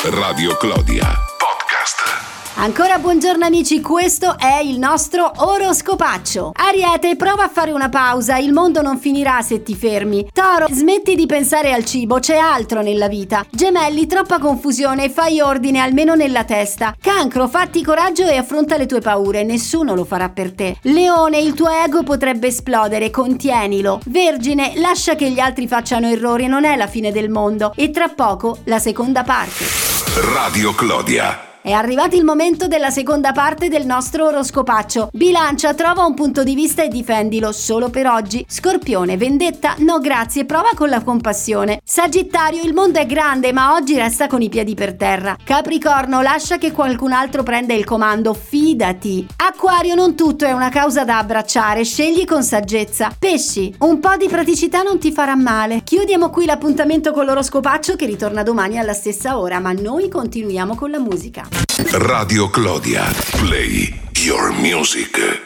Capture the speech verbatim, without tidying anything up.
Radio Clodia Podcast. Ancora buongiorno amici, questo è il nostro oroscopaccio. Ariete, prova a fare una pausa, il mondo non finirà se ti fermi. Toro, smetti di pensare al cibo, c'è altro nella vita. Gemelli, troppa confusione, fai ordine almeno nella testa. Cancro, fatti coraggio e affronta le tue paure, nessuno lo farà per te. Leone, il tuo ego potrebbe esplodere, contienilo. Vergine, lascia che gli altri facciano errori, non è la fine del mondo. E tra poco la seconda parte. Radio Clodia. È arrivato il momento della seconda parte del nostro oroscopaccio. Bilancia, trova un punto di vista e difendilo solo per oggi. Scorpione, vendetta, no grazie, prova con la compassione. Sagittario, il mondo è grande ma oggi resta con i piedi per terra. Capricorno, lascia che qualcun altro prenda il comando, fidati. Acquario, non tutto è una causa da abbracciare, scegli con saggezza. Pesci, un po' di praticità non ti farà male. Chiudiamo qui l'appuntamento con l'oroscopaccio che ritorna domani alla stessa ora, ma noi continuiamo con la musica. Radio Clodia. Play your music.